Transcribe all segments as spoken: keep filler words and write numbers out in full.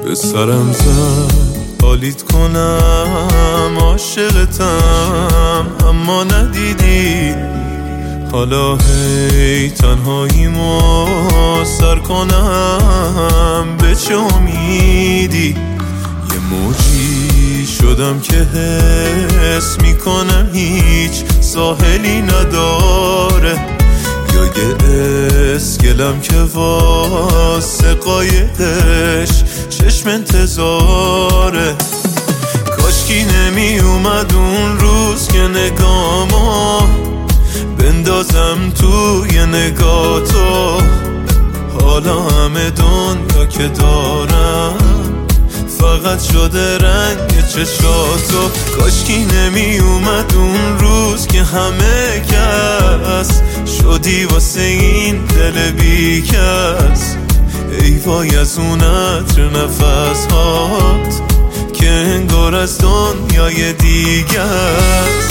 به سرم زد حالیت کنم عاشقتم اما ندیدی. حالا هی تنهاییمو سر کنم به چه امیدی. یه موجی شدم که حس میکنم هیچ ساحلی نداره، یا یه اسکلم که واسه قایقش چشم انتظاره. کاشکی نمی اومد اون روز که نگامو بندازم توی نگاه تو. حالا همه دنیا که دارم فقط شده رنگ چشاتو. کاشکی نمی اومد اون روز که همه کس شدی واسه این دل بی کس. ای وای از اون عطر نفس هات که انگار از دنیای دیگه است.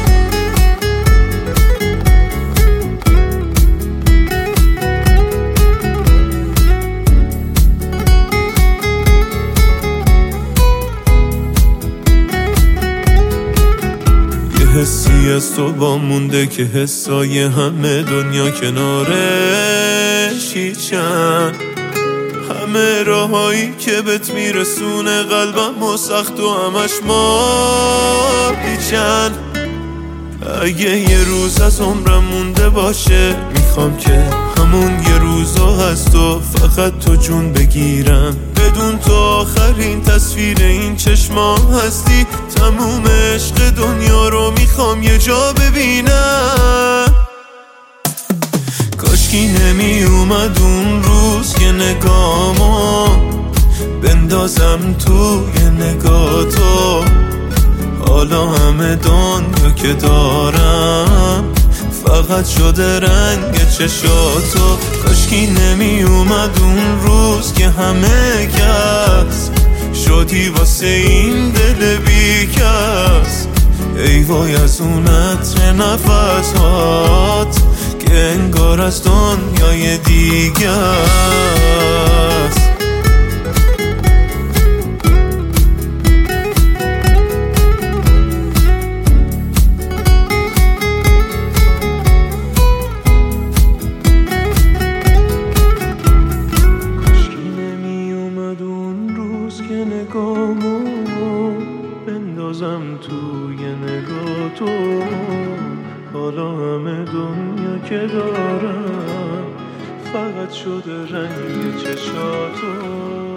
حسی از تو با مونده که حسای همه دنیا کنارش هیچن. همه راهایی که بهت میرسونه قلبم و سخت و همش ما بیچن. اگه یه روز از عمرم مونده باشه میخوام که همون یه روزا هست و فقط تو جون بگیرم. بدون تو آخرین تصویر این چشما هستی. تموم عشق دنیا رو میخوام یه جا ببینم. کاشکی نمی اومد اون روز که نگامو بندازم توی نگاه تو. حالا همه دنیا که دارم فقط شده رنگ چشاتو. کاشکی نمی اومد اون روز که همه کس شدی واسه این دل بی کس. ای وای از اون عطر نفس هات که انگار از دنیای دیگه است. نگامو بندازم توی نگاه تو. حالا همه دنیا که دارم فقط شده رنگ چشاتو.